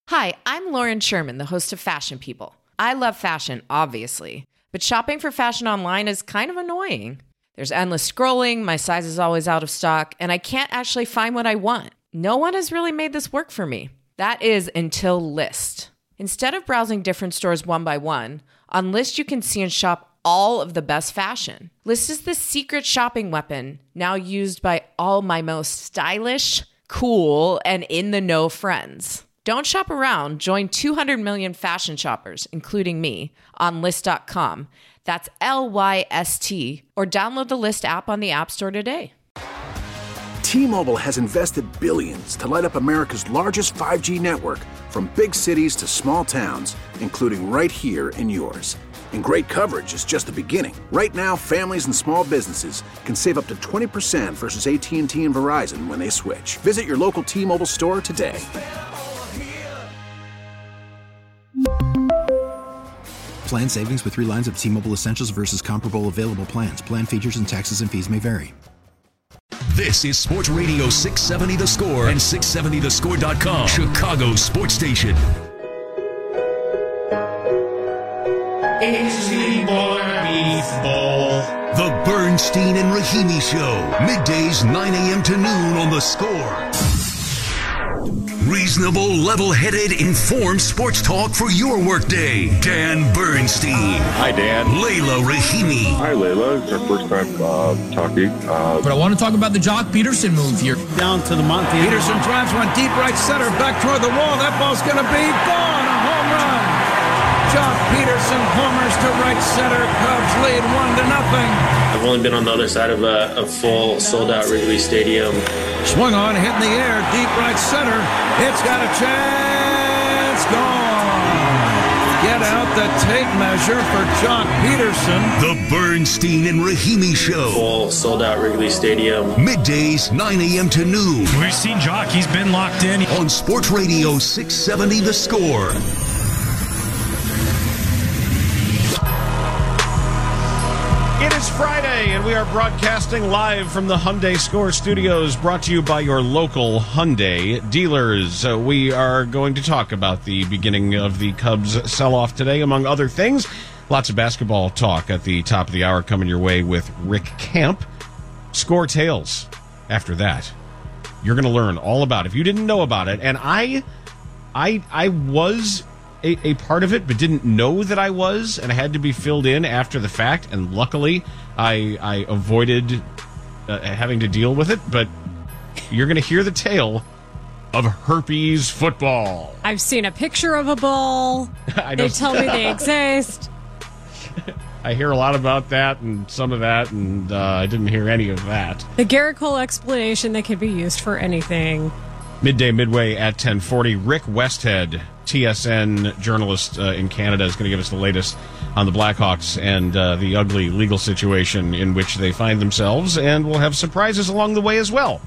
Hi, I'm Lauren Sherman, the host of Fashion People. I love fashion, obviously, but shopping for fashion online is kind of annoying. There's endless scrolling, my size is always out of stock, and I can't actually find what I want. No one has really made this work for me. That is until Lyst. Instead of browsing different stores one by one, on Lyst you can see and shop all of the best fashion. Lyst is the secret shopping weapon, now used by all my most stylish, cool, and in-the-know friends. Don't shop around. Join 200 million fashion shoppers, including me, on Lyst.com. That's Lyst, or download the Lyst app on the App Store today. T-Mobile has invested billions to light up America's largest 5G network, from big cities to small towns, including right here in yours. And great coverage is just the beginning. Right now, families and small businesses can save up to 20% versus AT&T and Verizon when they switch. Visit your local T-Mobile store today. Plan savings with 3 lines of T-Mobile Essentials versus comparable available plans. Plan features and taxes and fees may vary. This is Sports Radio 670 The Score and 670thescore.com, Chicago's sports station. It's T-Boy Beef Bowl. The Bernstein and Rahimi Show, middays 9 a.m. to noon on The Score. Reasonable, level-headed, informed sports talk for your workday. Dan Bernstein. Hi, Dan. Layla Rahimi. Hi, Layla. It's our first time talking. But I want to talk about the Jock Peterson move here. Down to the Monte. Peterson drives one deep right center, back toward the wall. That ball's going to be gone. A home run. Jock Peterson homers to right center. Cubs lead 1-0. I've only been on the other side of a full sold-out Wrigley Stadium. Swung on, hit in the air, deep right center. It's got a chance. Gone. Get out the tape measure for Jock Peterson. The Bernstein and Rahimi Show. Full sold-out Wrigley Stadium. Middays, 9 a.m. to noon. We've seen Jock. He's been locked in. On Sports Radio 670 The Score. It is Friday, and we are broadcasting live from the Hyundai Score Studios, brought to you by your local Hyundai dealers. We are going to talk about the beginning of the Cubs sell-off today, among other things. Lots of basketball talk at the top of the hour coming your way with Rick Camp. Score Tales after that. You're going to learn all about it. If you didn't know about it, and I was a part of it, but didn't know that I was, and I had to be filled in after the fact, and luckily I avoided having to deal with it, but you're going to hear the tale of herpes football. I've seen a picture of a ball. They tell me they exist. I hear a lot about that and some of that, and I didn't hear any of that. The Garrett Cole explanation that could be used for anything. Midway at 10:40. Rick Westhead, TSN journalist in Canada, is going to give us the latest on the Blackhawks and the ugly legal situation in which they find themselves, and we'll have surprises along the way as well.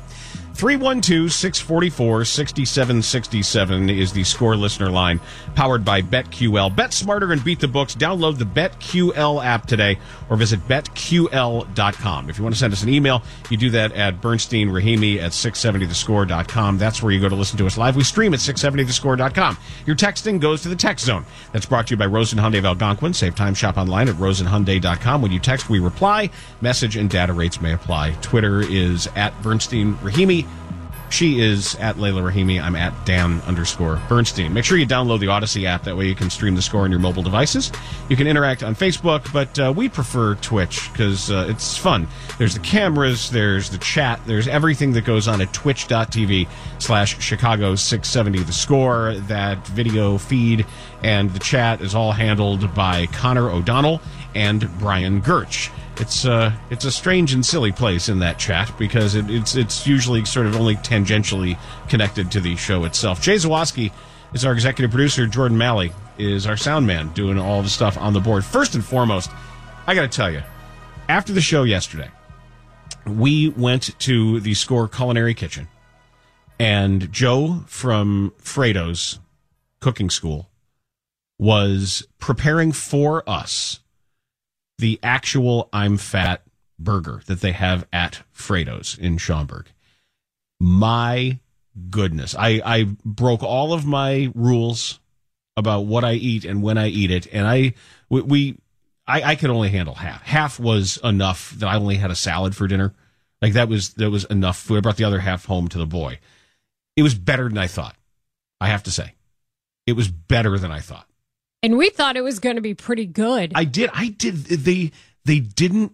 312-644-6767 is the Score listener line, powered by BetQL. Bet smarter and beat the books. Download the BetQL app today or visit BetQL.com. If you want to send us an email, you do that at BernsteinRahimi at 670thescore.com. That's where you go to listen to us live. We stream at 670thescore.com. Your texting goes to the text zone. That's brought to you by Rosen Hyundai of Algonquin. Save time, shop online at rosenhyundai.com. When you text, we reply. Message and data rates may apply. Twitter is at BernsteinRahimi. She is at Layla Rahimi. I'm at Dan_Bernstein. Make sure you download the Odyssey app. That way you can stream the Score on your mobile devices. You can interact on Facebook, but we prefer Twitch because it's fun. There's the cameras, there's the chat, there's everything that goes on at twitch.tv/Chicago670 The Score. That video feed and the chat is all handled by Connor O'Donnell and Brian Gertch. It's a strange and silly place in that chat because it's usually sort of only tangentially connected to the show itself. Jay Zawoski is our executive producer. Jordan Malley is our sound man, doing all the stuff on the board. First and foremost, I got to tell you, after the show yesterday, we went to the Score Culinary Kitchen, and Joe from Fredo's Cooking School was preparing for us the actual I'm Fat burger that they have at Fredo's in Schaumburg. My goodness. I broke all of my rules about what I eat and when I eat it, and I could only handle half. Half was enough that I only had a salad for dinner. Like that was enough food. I brought the other half home to the boy. It was better than I thought. I have to say, it was better than I thought. And we thought it was going to be pretty good. I did. They didn't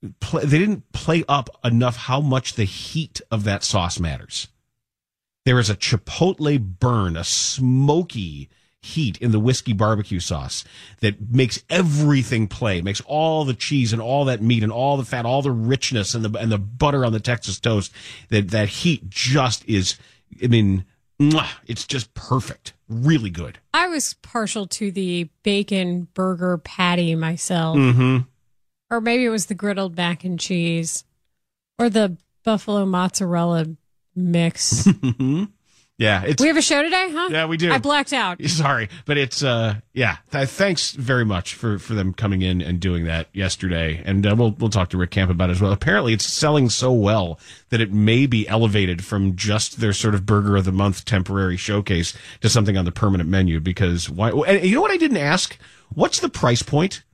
play up enough how much the heat of that sauce matters. There is a chipotle burn, a smoky heat in the whiskey barbecue sauce that makes everything play, makes all the cheese and all that meat and all the fat, all the richness and the butter on the Texas toast. That heat just is, I mean, it's just perfect. Really good. I was partial to the bacon burger patty myself. Mm-hmm. Or maybe it was the griddled mac and cheese or the buffalo mozzarella mix. Yeah. We have a show today, huh? Yeah, we do. I blacked out. Sorry, but it's, thanks very much for them coming in and doing that yesterday. And we'll talk to Rick Camp about it as well. Apparently it's selling so well that it may be elevated from just their sort of burger of the month temporary showcase to something on the permanent menu because why? And you know what I didn't ask? What's the price point?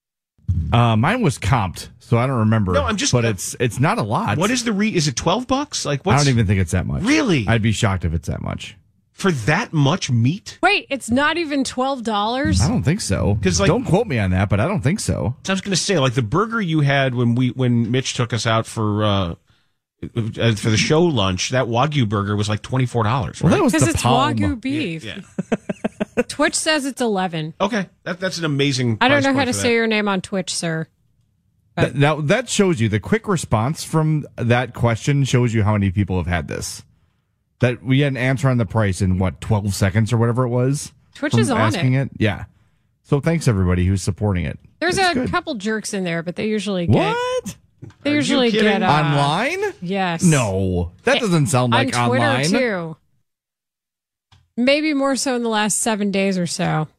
Mine was comped, so I don't remember. No, but it's not a lot. What is is it $12? Like, I don't even think it's that much. Really? I'd be shocked if it's that much. For that much meat? Wait, it's not even $12? I don't think so. Don't quote me on that, but I don't think so. I was going to say, like the burger you had when Mitch took us out for the show lunch, that Wagyu burger was like $24. Right? Well, that was because the it's palm. Wagyu beef. Yeah. Twitch says it's 11. Okay, that's an amazing. I don't know how to say your name on Twitch, sir. That shows you the quick response from that question shows you how many people have had this. That we had an answer on the price in 12 seconds or whatever it was. Twitch is on asking it. Yeah. So thanks everybody who's supporting it. There's a couple jerks in there, but they usually get what? They usually get online. Yes. No, that doesn't sound like on Twitter online. Too. Maybe more so in the last 7 days or so.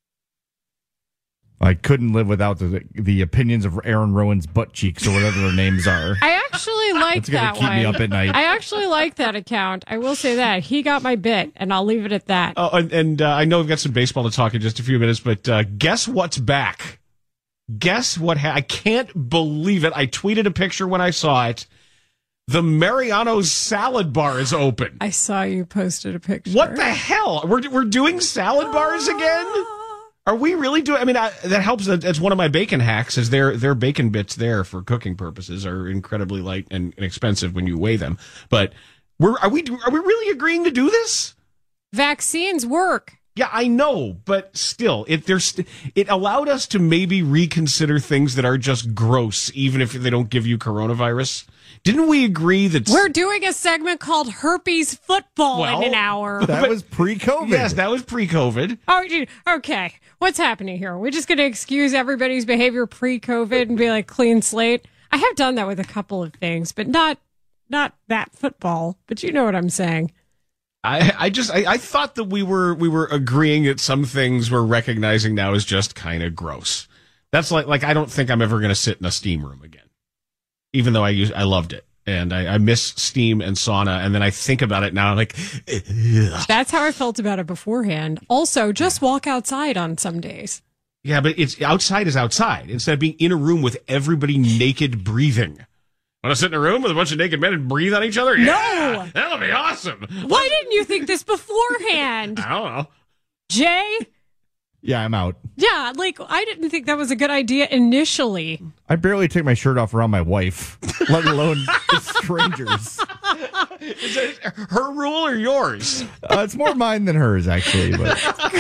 I couldn't live without the opinions of Aaron Rowan's butt cheeks or whatever their names are. I actually like that keep me up at night. I actually like that account. I will say that. He got my bit, and I'll leave it at that. Oh, and I know we've got some baseball to talk in just a few minutes, but guess what's back? Guess what? I can't believe it. I tweeted a picture when I saw it. The Mariano's salad bar is open. I saw you posted a picture. What the hell? We're doing salad bars again? Are we really doing? I mean, that helps. That's one of my bacon hacks. Is their bacon bits there for cooking purposes are incredibly light and inexpensive when you weigh them. But are we really agreeing to do this? Vaccines work. Yeah, I know, but still, it allowed us to maybe reconsider things that are just gross, even if they don't give you coronavirus. Didn't we agree that we're doing a segment called Herpes Football in an hour? That was pre-COVID. Yes, that was pre-COVID. Oh, okay. What's happening here? We're just going to excuse everybody's behavior pre-COVID and be like clean slate. I have done that with a couple of things, but not that football. But you know what I'm saying. I thought that we were agreeing that some things we're recognizing now as just kind of gross. That's like I don't think I'm ever going to sit in a steam room again. Even though I loved it. And I miss steam and sauna. And then I think about it now. I'm like, ugh. That's how I felt about it beforehand. Also, just walk outside on some days. Yeah, but it's outside is outside. Instead of being in a room with everybody naked breathing. Want to sit in a room with a bunch of naked men and breathe on each other? No! Yeah, that'll be awesome. Why didn't you think this beforehand? I don't know. Jay? Yeah, I'm out. Yeah, I didn't think that was a good idea initially. I barely take my shirt off around my wife, let alone strangers. Is it her rule or yours? It's more mine than hers, actually. But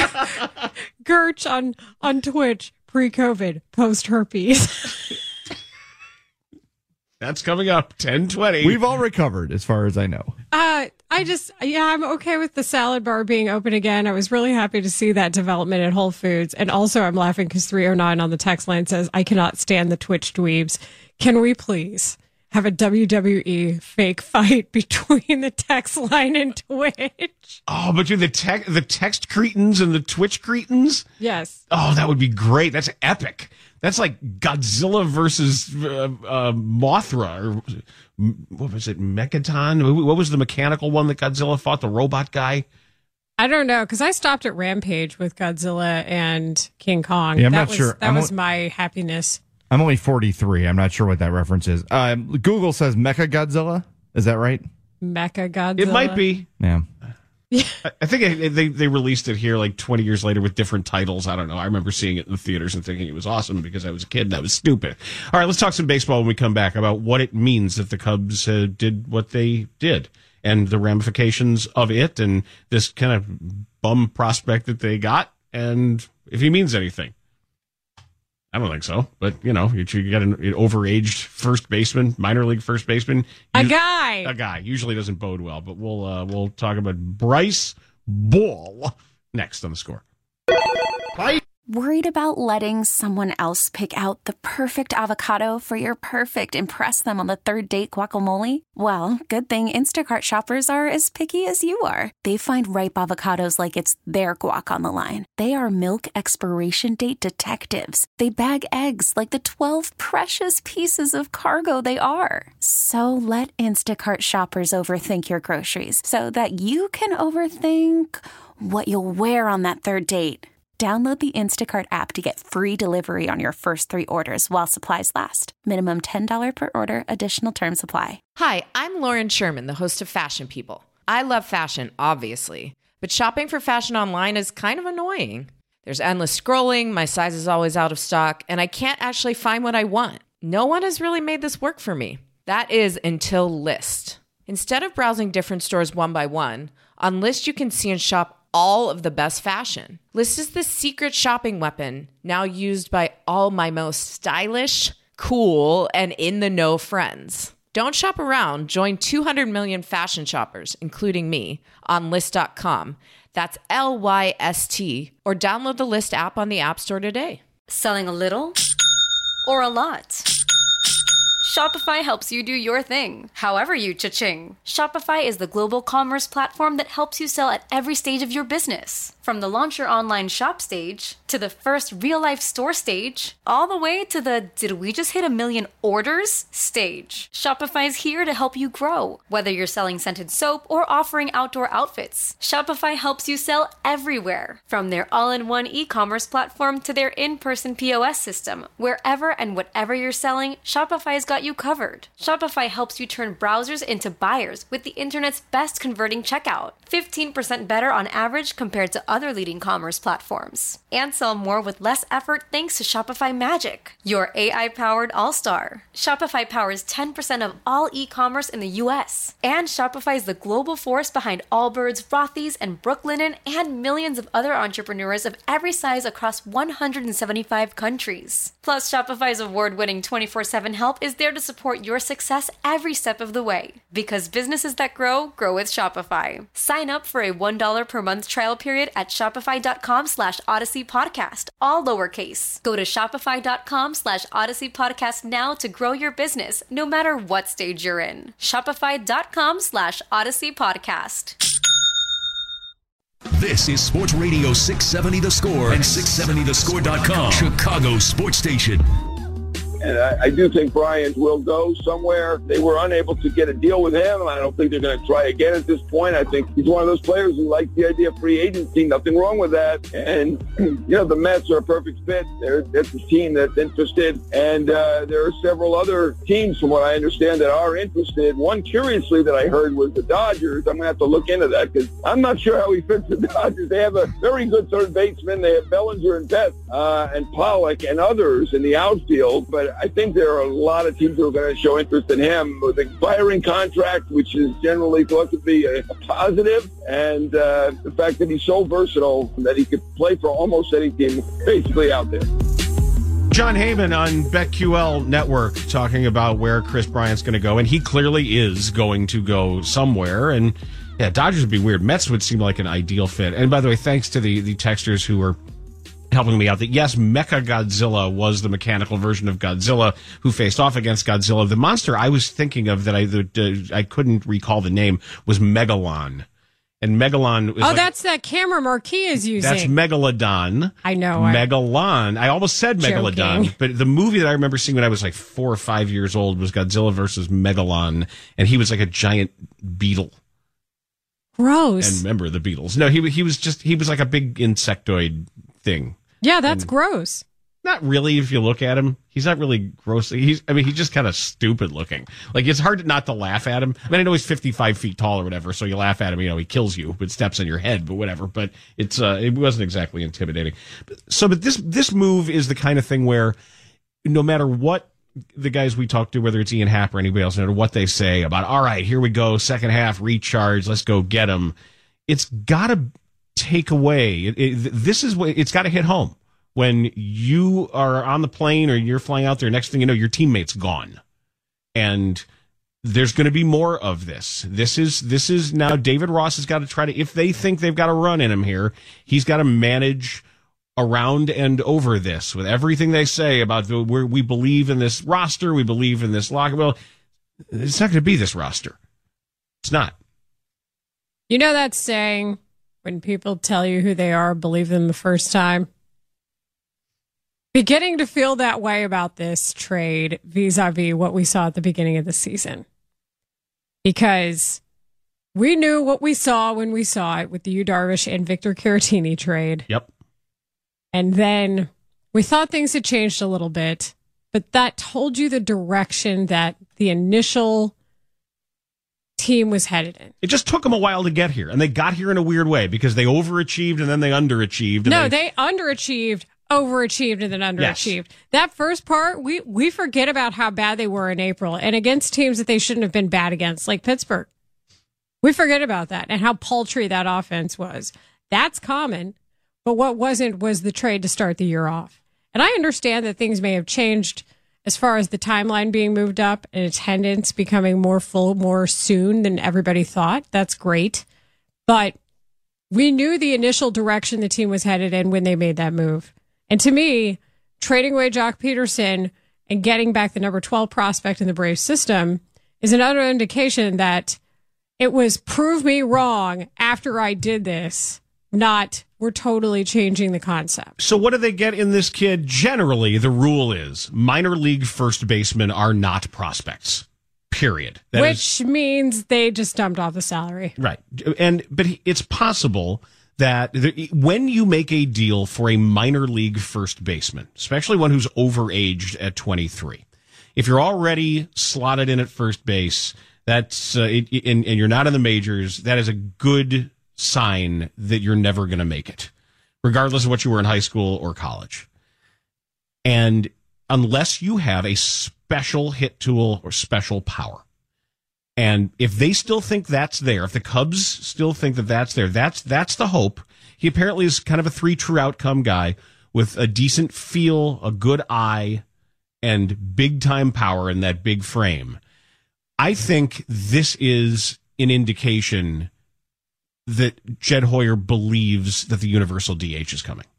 Gertch on Twitch, pre-COVID, post-herpes. That's coming up, 10:20. We've all recovered, as far as I know. I'm okay with the salad bar being open again. I was really happy to see that development at Whole Foods. And also, I'm laughing because 309 on the text line says, I cannot stand the Twitch dweebs. Can we please have a WWE fake fight between the text line and Twitch. Oh, between the text cretins and the Twitch cretins? Yes. Oh, that would be great. That's epic. That's like Godzilla versus Mothra. Or what was it, Mechaton? What was the mechanical one that Godzilla fought, the robot guy? I don't know, because I stopped at Rampage with Godzilla and King Kong. Yeah, I'm not sure. That was my happiness. I'm only 43. I'm not sure what that reference is. Google says Mecha Godzilla. Is that right? Mecha Godzilla. It might be. Yeah. I think they released it here like 20 years later with different titles. I don't know. I remember seeing it in the theaters and thinking it was awesome because I was a kid and that was stupid. All right, let's talk some baseball when we come back about what it means that the Cubs did what they did and the ramifications of it and this kind of bum prospect that they got and if he means anything. I don't think so, but you got an overaged first baseman, minor league first baseman. A guy usually doesn't bode well, but we'll talk about Bryce Ball next on The Score. Bye. Worried about letting someone else pick out the perfect avocado for your perfect impress them on the third date guacamole? Well, good thing Instacart shoppers are as picky as you are. They find ripe avocados like it's their guac on the line. They are milk expiration date detectives. They bag eggs like the 12 precious pieces of cargo they are. So let Instacart shoppers overthink your groceries so that you can overthink what you'll wear on that third date. Download the Instacart app to get free delivery on your first 3 orders while supplies last. Minimum $10 per order. Additional terms apply. Hi, I'm Lauren Sherman, the host of Fashion People. I love fashion, obviously, but shopping for fashion online is kind of annoying. There's endless scrolling, my size is always out of stock, and I can't actually find what I want. No one has really made this work for me. That is until Lyst. Instead of browsing different stores one by one, on Lyst you can see and shop all of the best fashion. Lyst is the secret shopping weapon now used by all my most stylish, cool, and in-the-know friends. Don't shop around. Join 200 million fashion shoppers, including me, on Lyst.com. That's LYST. Or download the Lyst app on the App Store today. Selling a little or a lot? Shopify helps you do your thing, however you cha-ching. Shopify is the global commerce platform that helps you sell at every stage of your business. From the launch your online shop stage, to the first real-life store stage, all the way to the did we just hit 1 million orders stage. Shopify's here to help you grow. Whether you're selling scented soap or offering outdoor outfits, Shopify helps you sell everywhere. From their all-in-one e-commerce platform to their in-person POS system, wherever and whatever you're selling, Shopify's got you covered. Shopify helps you turn browsers into buyers with the internet's best converting checkout. 15% better on average compared to other leading commerce platforms. And sell more with less effort thanks to Shopify Magic, your AI-powered all-star. Shopify powers 10% of all e-commerce in the US. And Shopify is the global force behind Allbirds, Rothy's, and Brooklinen, and millions of other entrepreneurs of every size across 175 countries. Plus, Shopify's award-winning 24/7 help is there to support your success every step of the way. Because businesses that grow, grow with Shopify. Sign up for a $1 per month trial period at shopify.com/Odyssey Podcast, all lowercase. Go to shopify.com/Odyssey Podcast now to grow your business, no matter what stage you're in. Shopify.com/Odyssey Podcast. This is Sports Radio 670 The Score and 670thescore.com, Chicago's sports station. And I do think Bryant will go somewhere. They were unable to get a deal with him. I don't think they're going to try again at this point. I think he's one of those players who likes the idea of free agency. Nothing wrong with that. And, the Mets are a perfect fit. That's a team that's interested. And there are several other teams, from what I understand, that are interested. One, curiously, that I heard was the Dodgers. I'm going to have to look into that because I'm not sure how he fits the Dodgers. They have a very good third baseman. They have Bellinger and Betts and Pollock and others in the outfield. But I think there are a lot of teams who are going to show interest in him with an expiring contract, which is generally thought to be a positive, and the fact that he's so versatile that he could play for almost any team basically out there. John Heyman on BetQL Network talking about where Chris Bryant's going to go, and he clearly is going to go somewhere. And yeah, Dodgers would be weird. Mets would seem like an ideal fit. And by the way, thanks to the texters who were helping me out that, yes, Mecha Godzilla was the mechanical version of Godzilla who faced off against Godzilla. The monster I was thinking of that I couldn't recall the name was Megalon. And Megalon is that's that camera Marquis is using. That's Megalodon. I know. Megalon. I almost said Megalodon, Joking. but the movie that I remember seeing when I was like 4 or 5 years old was Godzilla versus Megalon, and he was like a giant beetle. Gross. And remember the Beatles? No, he was like a big insectoid thing. Yeah, that's gross. Not really, if you look at him. He's not really gross. He's just kind of stupid looking. Like, it's hard not to laugh at him. I mean, I know he's 55 feet tall or whatever, so you laugh at him, he kills you, but steps on your head, but whatever. But it wasn't exactly intimidating. But this move is the kind of thing where no matter what the guys we talk to, whether it's Ian Happ or anybody else, no matter what they say about, all right, here we go, second half, recharge, let's go get him. It's got to take away. It's got to hit home. When you are on the plane or you're flying out there, next thing you know, your teammate's gone. And there's going to be more of this. This is now David Ross has got to try to, if they think they've got a run in him here, he's got to manage around and over this with everything they say about we believe in this roster, we believe in this locker. Well, it's not going to be this roster. It's not. You know that saying, when people tell you who they are, believe them the first time? Beginning to feel that way about this trade vis-a-vis what we saw at the beginning of the season. Because we knew what we saw when we saw it with the Yu Darvish and Victor Caratini trade. Yep. And then we thought things had changed a little bit, but that told you the direction that the initial team was headed in. It just took them a while to get here, and they got here in a weird way because they overachieved and then they underachieved. And they underachieved, overachieved, and then underachieved. Yes. That first part, we forget about how bad they were in April and against teams that they shouldn't have been bad against, like Pittsburgh. We forget about that and how paltry that offense was. That's common, but what wasn't was the trade to start the year off. And I understand that things may have changed as far as the timeline being moved up and attendance becoming more full more soon than everybody thought. That's great. But we knew the initial direction the team was headed in when they made that move. And to me, trading away Jock Peterson and getting back the number 12 prospect in the Braves system is another indication that it was prove me wrong after I did this, not we're totally changing the concept. So what do they get in this kid? Generally, the rule is minor league first basemen are not prospects, period. Which means they just dumped off the salary. Right. But it's possible that when you make a deal for a minor league first baseman, especially one who's overaged at 23, if you're already slotted in at first base, that's and you're not in the majors, that is a good sign that you're never going to make it, regardless of what you were in high school or college. And unless you have a special hit tool or special power, and if they still think that's there, if the Cubs still think that that's there, that's the hope. He apparently is kind of a 3 true outcome guy with a decent feel, a good eye, and big time power in that big frame. I think this is an indication that Jed Hoyer believes that the universal DH is coming.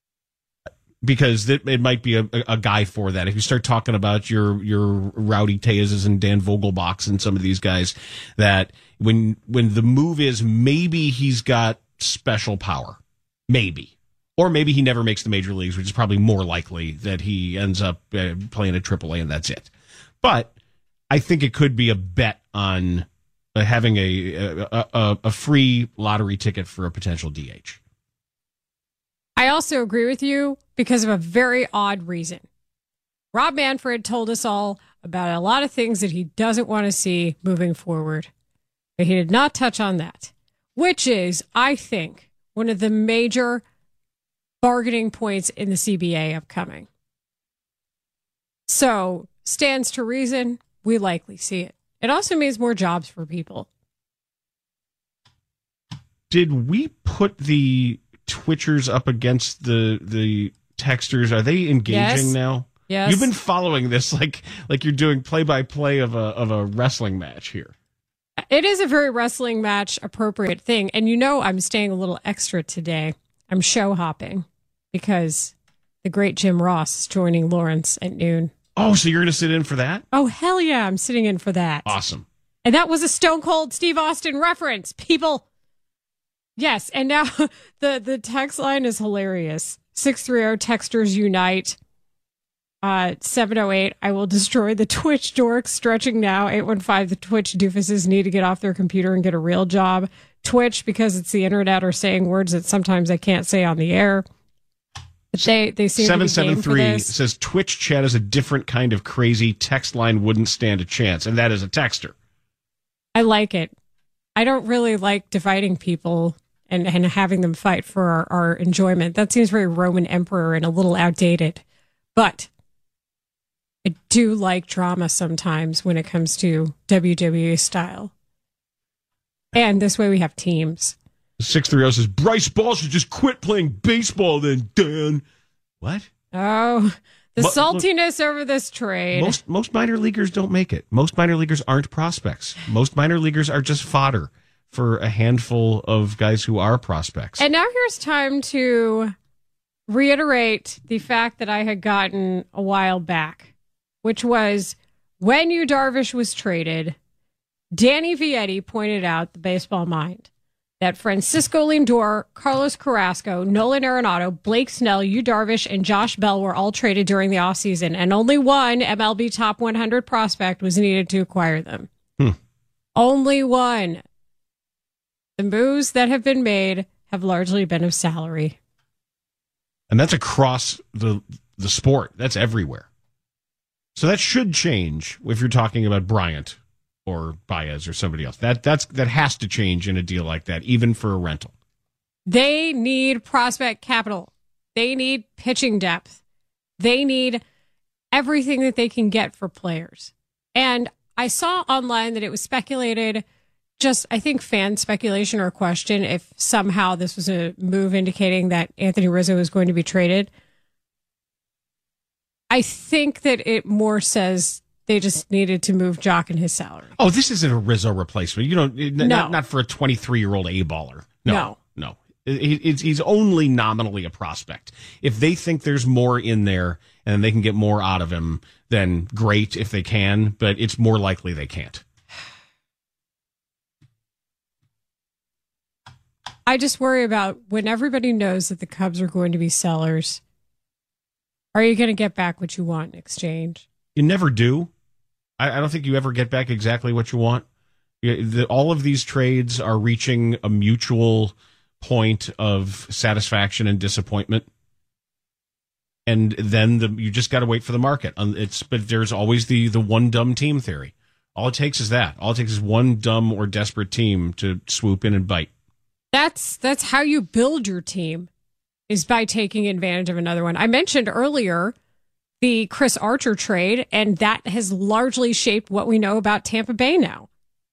Because it might be a guy for that. If you start talking about your Rowdy Tejas and Dan Vogelbachs and some of these guys, that when the move is maybe he's got special power, maybe, or maybe he never makes the major leagues, which is probably more likely that he ends up playing at AAA and that's it. But I think it could be a bet on having a free lottery ticket for a potential DH. I also agree with you because of a very odd reason. Rob Manfred told us all about a lot of things that he doesn't want to see moving forward, but he did not touch on that, which is, I think, one of the major bargaining points in the CBA upcoming. So, stands to reason, we likely see it. It also means more jobs for people. Did we put the Twitchers up against the texters? Are they engaging now? Yes. You've been following this like you're doing play-by-play of a wrestling match here. It is a very wrestling match appropriate thing. And I'm staying a little extra today. I'm show hopping. because the great Jim Ross is joining Lawrence at noon. Oh, so you're going to sit in for that? Oh, hell yeah, I'm sitting in for that. Awesome. And that was a Stone Cold Steve Austin reference, people. Yes, and now the text line is hilarious. 630 Texters Unite. 708, I will destroy the Twitch dorks stretching now. 815, the Twitch doofuses need to get off their computer and get a real job. Twitch, because it's the internet, are saying words that sometimes I can't say on the air. But they seem 773 to be game for this. Says Twitch chat is a different kind of crazy. Text line wouldn't stand a chance, and that is a texter. I like it. I don't really like dividing people and having them fight for our enjoyment. That seems very Roman Emperor and a little outdated. But I do like drama sometimes when it comes to WWE style. And this way we have teams. 630 says, Bryce Ball should just quit playing baseball then, Dan. What? Oh, the saltiness over this trade. Most minor leaguers don't make it. Most minor leaguers aren't prospects. Most minor leaguers are just fodder for a handful of guys who are prospects. And now here's time to reiterate the fact that I had gotten a while back, which was when Yu Darvish was traded, Danny Vietti pointed out, the baseball mind, that Francisco Lindor, Carlos Carrasco, Nolan Arenado, Blake Snell, Yu Darvish, and Josh Bell were all traded during the offseason, and only one MLB Top 100 prospect was needed to acquire them. Only one. The moves that have been made have largely been of salary. And that's across the sport. That's everywhere. So that should change if you're talking about Bryant or Baez or somebody else. That has to change in a deal like that, even for a rental. They need prospect capital. They need pitching depth. They need everything that they can get for players. And I saw online that it was speculated, just I think fan speculation or question, if somehow this was a move indicating that Anthony Rizzo is going to be traded. I think that it more says they just needed to move Jock and his salary. Oh, this isn't a Rizzo replacement. You don't, not for a 23-year-old A-baller. No. He's only nominally a prospect. If they think there's more in there and they can get more out of him, then great if they can, but it's more likely they can't. I just worry about when everybody knows that the Cubs are going to be sellers. Are you going to get back what you want in exchange? You never do. I don't think you ever get back exactly what you want. All of these trades are reaching a mutual point of satisfaction and disappointment. And then you just got to wait for the market. But there's always the one dumb team theory. All it takes is that. All it takes is one dumb or desperate team to swoop in and bite. That's how you build your team, is by taking advantage of another one. I mentioned earlier the Chris Archer trade, and that has largely shaped what we know about Tampa Bay now.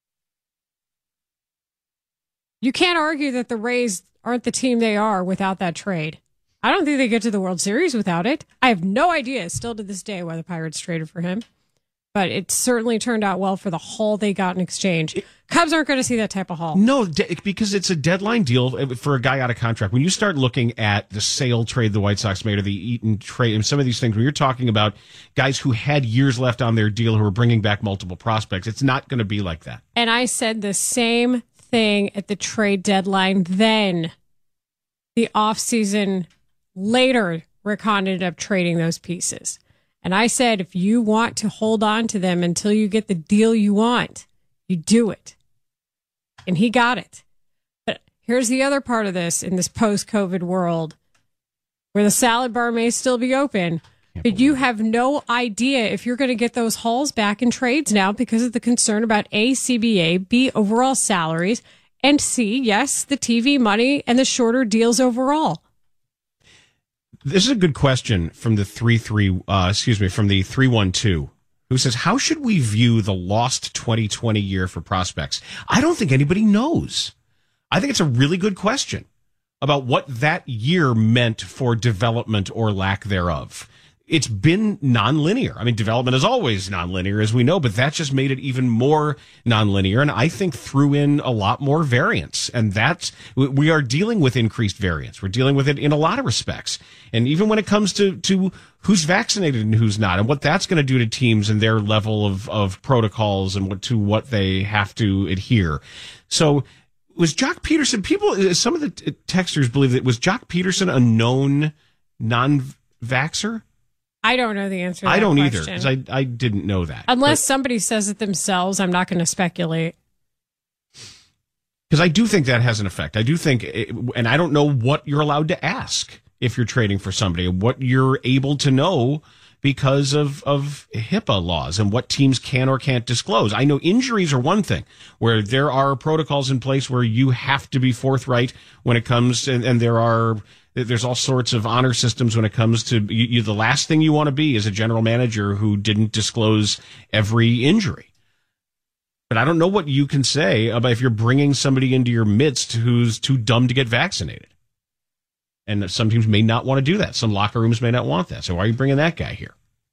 You can't argue that the Rays aren't the team they are without that trade. I don't think they get to the World Series without it. I have no idea, still to this day, why the Pirates traded for him. But it certainly turned out well for the haul they got in exchange. Cubs aren't going to see that type of haul. No, because it's a deadline deal for a guy out of contract. When you start looking at the Sale trade the White Sox made, or the Eaton trade, and some of these things, when you're talking about guys who had years left on their deal who are bringing back multiple prospects, it's not going to be like that. And I said the same thing at the trade deadline then. The offseason later, Rick Hahn ended up trading those pieces. And I said, if you want to hold on to them until you get the deal you want, you do it. And he got it. But here's the other part of this in this post-COVID world, where the salad bar may still be open, but you have no idea if you're going to get those hauls back in trades now because of the concern about A, CBA, B, overall salaries, and C, yes, the TV money and the shorter deals overall. This is a good question from the 312, who says, how should we view the lost 2020 year for prospects? I don't think anybody knows. I think it's a really good question about what that year meant for development or lack thereof. it's been nonlinear. I mean, development is always nonlinear, as we know, but that just made it even more nonlinear, and I think threw in a lot more variance. And we are dealing with increased variance. We're dealing with it in a lot of respects. And even when it comes to who's vaccinated and who's not, and what that's going to do to teams and their level of protocols and what they have to adhere. So was Jock Peterson, some of the texters believe that was Jock Peterson a known non-vaxxer? I don't know the answer to that I don't question. either, because I didn't know that. Unless somebody says it themselves, I'm not going to speculate. Because I do think that has an effect. I do think, and I don't know what you're allowed to ask if you're trading for somebody, what you're able to know because of HIPAA laws and what teams can or can't disclose. I know injuries are one thing, where there are protocols in place where you have to be forthright when it comes, and there's all sorts of honor systems when it comes to the last thing you want to be is a general manager who didn't disclose every injury. But I don't know what you can say about if you're bringing somebody into your midst who's too dumb to get vaccinated. And some teams may not want to do that. Some locker rooms may not want that. So why are you bringing that guy here?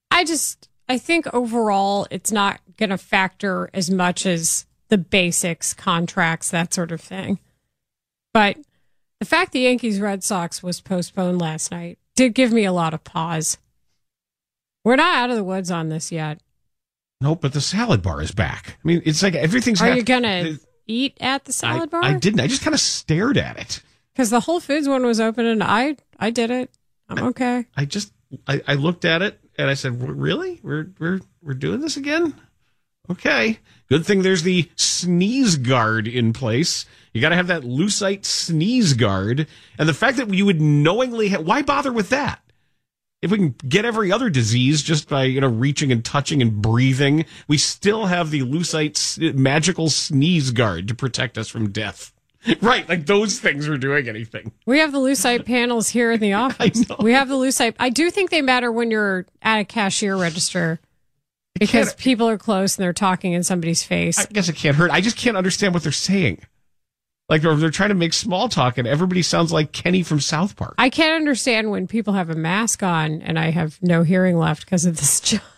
I think overall it's not going to factor as much as the basics, contracts, that sort of thing. But the fact the Yankees-Red Sox was postponed last night did give me a lot of pause. We're not out of the woods on this yet. No, but the salad bar is back. I mean, it's like everything's... Are you going to eat at the salad bar? I didn't. I just kind of stared at it. Because the Whole Foods one was open and I did it. I'm okay. I looked at it and I said, really? We're doing this again? Okay. Good thing there's the sneeze guard in place. You got to have that Lucite sneeze guard. And the fact that you would knowingly why bother with that? If we can get every other disease just by, reaching and touching and breathing, we still have the Lucite magical sneeze guard to protect us from death. Right, like those things are doing anything. We have the Lucite panels here in the office. I know. We have the Lucite. I do think they matter when you're at a cashier register because people are close and they're talking in somebody's face. I guess it can't hurt. I just can't understand what they're saying. Like, or they're trying to make small talk and everybody sounds like Kenny from South Park. I can't understand when people have a mask on and I have no hearing left because of this job.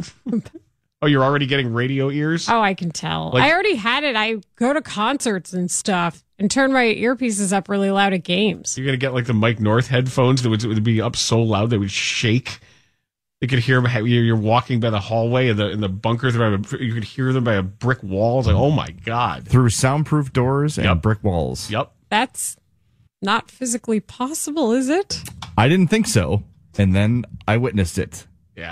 Oh, you're already getting radio ears? Oh, I can tell. I already had it. I go to concerts and stuff and turn my earpieces up really loud at games. You're going to get like the Mike North headphones that would be up so loud they would shake. You could hear them. You're walking by the hallway in the bunker. You could hear them by a brick wall. It's like, oh my God. Through soundproof doors and brick walls. Yep. That's not physically possible, is it? I didn't think so. And then I witnessed it. Yeah,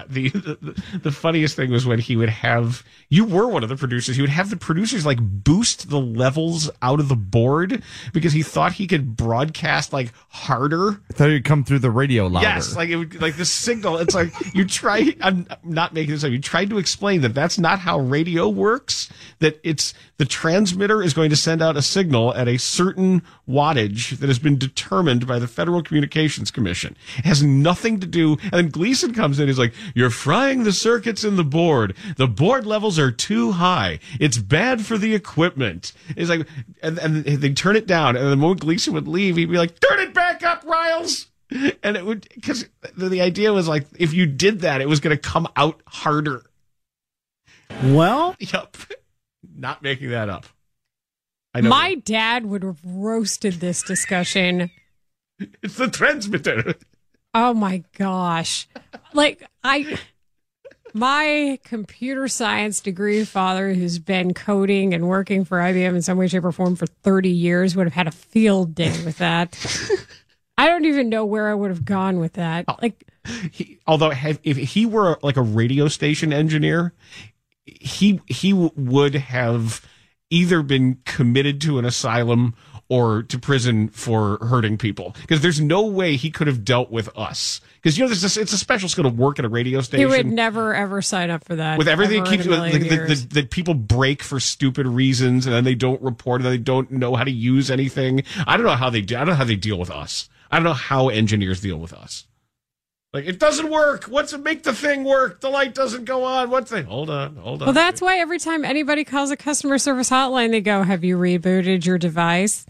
the funniest thing was when he would have, you were one of the producers, he would have the producers like boost the levels out of the board because he thought he could broadcast like harder. I thought it would come through the radio louder. Yes, like it would, like the signal. It's like I'm not making this up. You tried to explain that that's not how radio works, that it's the transmitter is going to send out a signal at a certain wattage that has been determined by the Federal Communications Commission. It has nothing to do, and then Gleason comes in, he's like, you're frying the circuits in the board. The board levels are too high. It's bad for the equipment. It's like, and they turn it down, and the moment Gleason would leave, he'd be like, turn it back up, Riles! And it would, because the idea was like, if you did that, it was going to come out harder. Well? Yep. Not making that up. I know. My dad would have roasted this discussion. It's the transmitter. Oh my gosh. Like my computer science degree father, who's been coding and working for IBM in some way, shape, or form for 30 years, would have had a field day with that. I don't even know where I would have gone with that. Like, if he were like a radio station engineer, he would have either been committed to an asylum or to prison for hurting people, because there's no way he could have dealt with us. Because it's a special skill to work at a radio station. He would never ever sign up for that. With everything that people break for stupid reasons, and then they don't report, and they don't know how to use anything. I don't know how they do. I don't know how they deal with us. I don't know how engineers deal with us. Like, it doesn't work. What's it make the thing work? The light doesn't go on. Hold on. Well, that's why every time anybody calls a customer service hotline, they go, have you rebooted your device?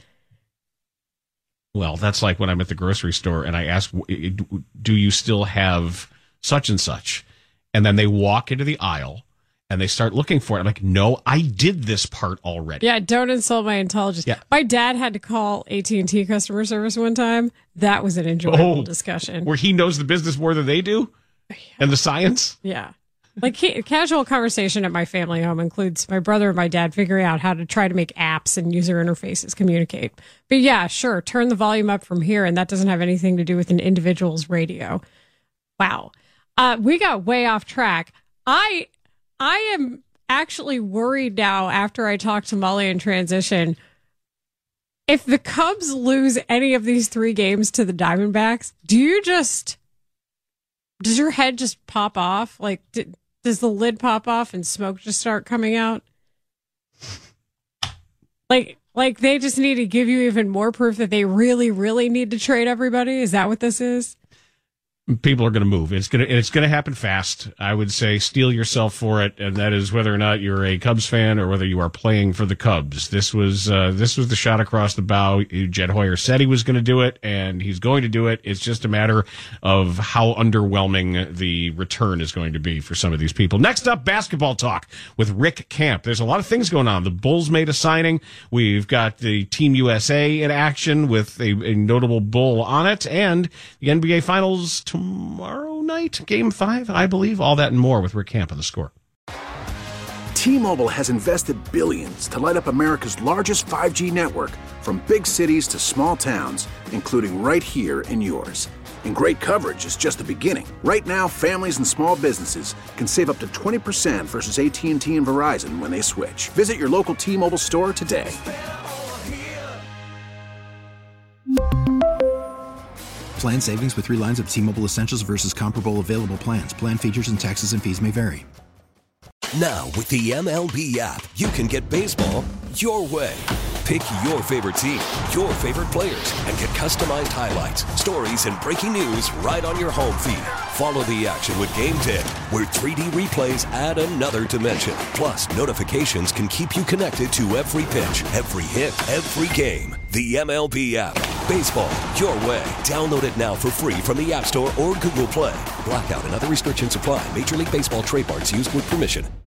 Well, that's like when I'm at the grocery store and I ask, do you still have such and such. And then they walk into the aisle and they start looking for it. I'm like, no, I did this part already. Yeah, don't insult my intelligence. Yeah. My dad had to call AT&T customer service one time. That was an enjoyable discussion. Where he knows the business more than they do? And the science? Yeah. Like casual conversation at my family home includes my brother and my dad figuring out how to try to make apps and user interfaces communicate. But yeah, sure, turn the volume up from here, and that doesn't have anything to do with an individual's radio. Wow. We got way off track. I am actually worried now after I talked to Molly in transition. If the Cubs lose any of these 3 games to the Diamondbacks, does your head just pop off? Like, does the lid pop off and smoke just start coming out? Like they just need to give you even more proof that they really, really need to trade everybody? Is that what this is? People are going to move. It's going to happen fast. I would say steel yourself for it, and that is whether or not you're a Cubs fan or whether you are playing for the Cubs. This was the shot across the bow. Jed Hoyer said he was going to do it, and he's going to do it. It's just a matter of how underwhelming the return is going to be for some of these people. Next up, basketball talk with Rick Camp. There's a lot of things going on. The Bulls made a signing. We've got the Team USA in action with a notable Bull on it, and the NBA Finals tomorrow night, Game 5, I believe. All that and more with Rick Camp on The Score. T-Mobile has invested billions to light up America's largest 5G network, from big cities to small towns, including right here in yours. And great coverage is just the beginning. Right now, families and small businesses can save up to 20% versus AT&T and Verizon when they switch. Visit your local T-Mobile store today. Plan savings with 3 lines of T-Mobile Essentials versus comparable available plans. Plan features and taxes and fees may vary. Now, with the MLB app, you can get baseball your way. Pick your favorite team, your favorite players, and get customized highlights, stories, and breaking news right on your home feed. Follow the action with Game Day, where 3D replays add another dimension. Plus, notifications can keep you connected to every pitch, every hit, every game. The MLB app. Baseball your way. Download it now for free from the App Store or Google Play. Blackout and other restrictions apply. Major League Baseball trademarks used with permission.